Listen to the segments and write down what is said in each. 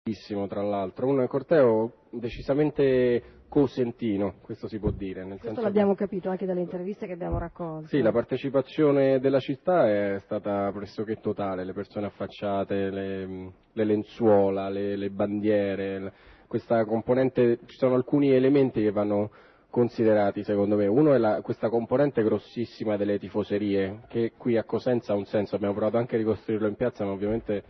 tra l'altro, un corteo decisamente cosentino, questo si può dire. Nel Questo senso l'abbiamo che, capito anche dalle interviste che abbiamo raccolto. sì, la partecipazione della città è stata pressoché totale, le persone affacciate, le lenzuola, le bandiere, questa componente, ci sono alcuni elementi che vanno considerati secondo me. Uno è questa componente grossissima delle tifoserie, che qui a Cosenza ha un senso, abbiamo provato anche a ricostruirlo in piazza, ma ovviamente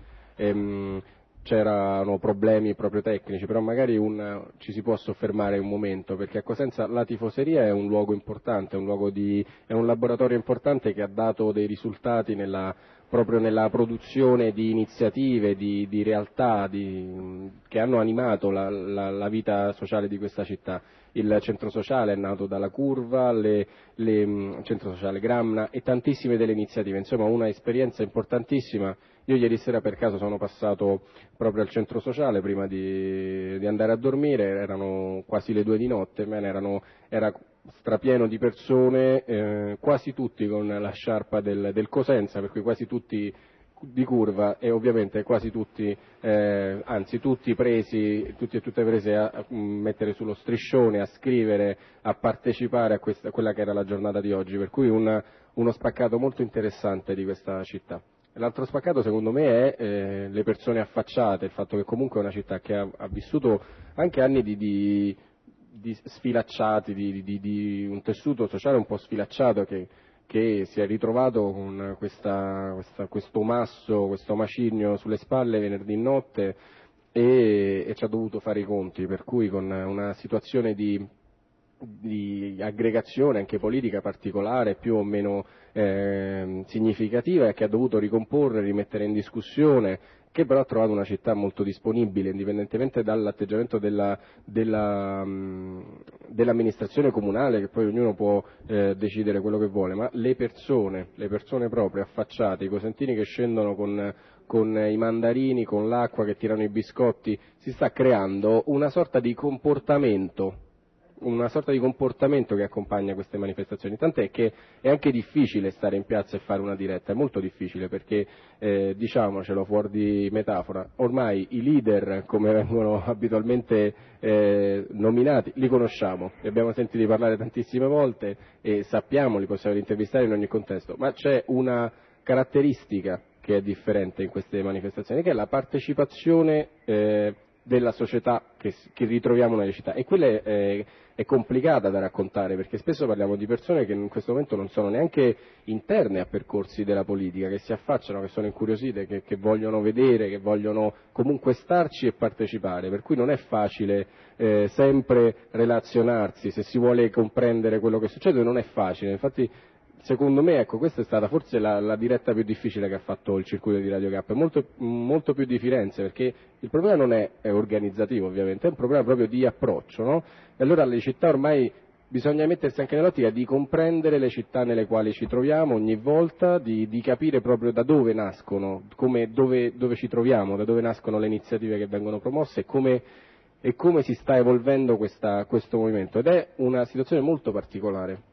c'erano problemi proprio tecnici, però magari ci si può soffermare un momento, perché a Cosenza la tifoseria è un luogo importante, è un laboratorio importante che ha dato dei risultati proprio nella produzione di iniziative, di realtà che hanno animato la vita sociale di questa città. Il centro sociale è nato dalla Curva, centro sociale Gramna e tantissime delle iniziative, insomma una esperienza importantissima. Io ieri sera per caso sono passato proprio al centro sociale prima di andare a dormire, erano quasi le 2 di notte, era strapieno di persone, quasi tutti con la sciarpa del Cosenza, per cui quasi tutti di Curva e ovviamente quasi tutti, anzi tutti e tutte prese a mettere sullo striscione, a scrivere, a partecipare a quella che era la giornata di oggi, per cui uno spaccato molto interessante di questa città. L'altro spaccato secondo me è le persone affacciate, il fatto che comunque è una città che ha vissuto anche anni di sfilacciati, di un tessuto sociale un po' sfilacciato che si è ritrovato con questo masso, questo macigno sulle spalle venerdì notte e ci ha dovuto fare i conti, per cui con una situazione di aggregazione anche politica particolare, più o meno significativa, e che ha dovuto ricomporre, rimettere in discussione, che però ha trovato una città molto disponibile, indipendentemente dall'atteggiamento dell'amministrazione comunale, che poi ognuno può decidere quello che vuole, ma le persone proprio affacciate, i cosentini che scendono con i mandarini, con l'acqua, che tirano i biscotti, si sta creando una sorta di comportamento che accompagna queste manifestazioni, tant'è che è anche difficile stare in piazza e fare una diretta, è molto difficile perché, diciamocelo fuori di metafora, ormai i leader, come vengono abitualmente nominati, li conosciamo, li abbiamo sentiti parlare tantissime volte e sappiamo, li possiamo intervistare in ogni contesto, ma c'è una caratteristica che è differente in queste manifestazioni, che è la partecipazione della società che ritroviamo nelle città, e quella è complicata da raccontare, perché spesso parliamo di persone che in questo momento non sono neanche interne a percorsi della politica, che si affacciano, che sono incuriosite, che vogliono vedere, che vogliono comunque starci e partecipare, per cui non è facile sempre relazionarsi, se si vuole comprendere quello che succede non è facile, infatti secondo me, ecco, questa è stata forse la diretta più difficile che ha fatto il circuito di Radio K, molto, molto più di Firenze, perché il problema non è organizzativo ovviamente, è un problema proprio di approccio, no? E allora le città ormai bisogna mettersi anche nell'ottica di comprendere le città nelle quali ci troviamo ogni volta, di capire proprio da dove nascono, dove ci troviamo, da dove nascono le iniziative che vengono promosse e come si sta evolvendo questo movimento, ed è una situazione molto particolare.